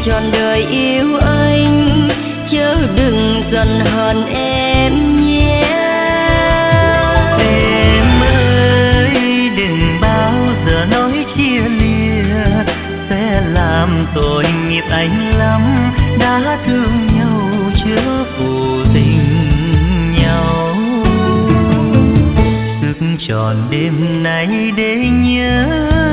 trọn đời yêu anh, chớ đừng giận hờn em nhé. Em ơi đừng bao giờ nói chia lìa, sẽ làm tội nghiệp anh lắm. Đã thương nhau chớ phụ tình nhau, thức tròn đêm nay để nhớ